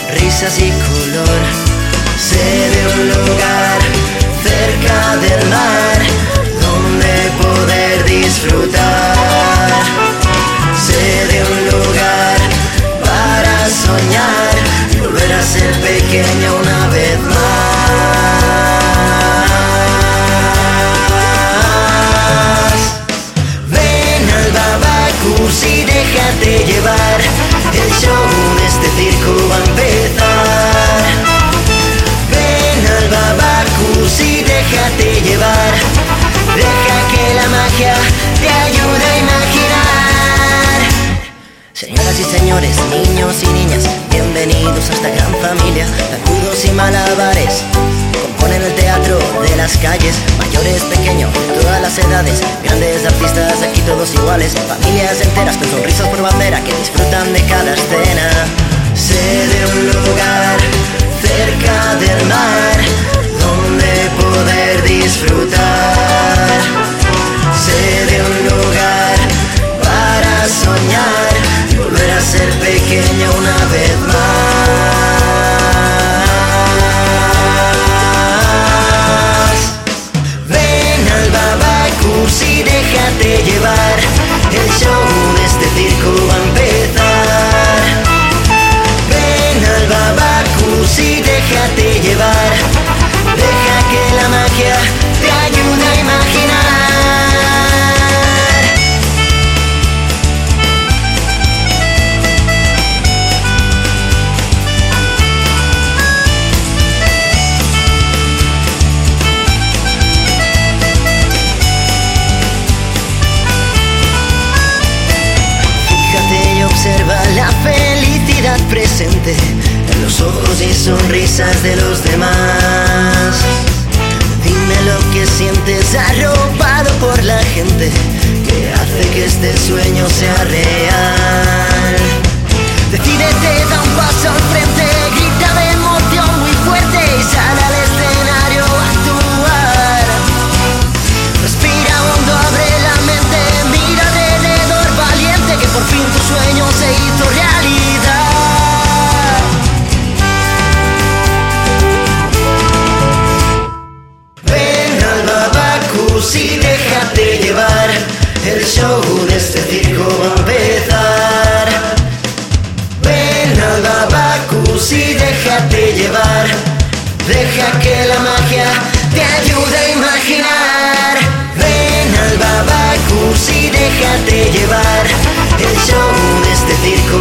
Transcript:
risas y color. Sé de un lugar cerca del mar donde poder disfrutar. Sé de un lugar para soñar y volver a ser pequeño una vez más. Ven al Babacus y déjate llevar, el show de este circo va a empezar. Ven al Babacus y déjate llevar, deja que la magia te ayude a imaginar. Señoras y señores, niños y niñas, bienvenidos a esta gran familia. Zancudos y malabares componen el teatro de las calles. Mayores, pequeños, de todas las edades, grandes artistas, aquí todos iguales. Familias enteras con sonrisas por bandera que disfrutan de cada escena. Sé de un lugar cerca del mar donde poder disfrutar. Sé de un lugar para soñar y volver a ser pequeño una vez más. Ven al Babacus y déjate llevar, el show de este circo va a empezar. Ven al Babacus y déjate llevar, deja que la magia te ayude a imaginar. Observa la felicidad presente en los ojos y sonrisas de los demás. Dime lo que sientes arropado por la gente que hace que este sueño sea real. Decídete, da un paso al frente, grita de emoción muy fuerte y sal al escenario a actuar. Respira hondo, abre la mente, mira alrededor valiente, que por fin tu sueño se hizo realidad. Ven al Babacus y déjate llevar, el show de este circo va a empezar. Ven al Babacus y déjate llevar, deja que la magia te ayude a imaginar. Ven al Babacus y déjate llevar, el show de este circo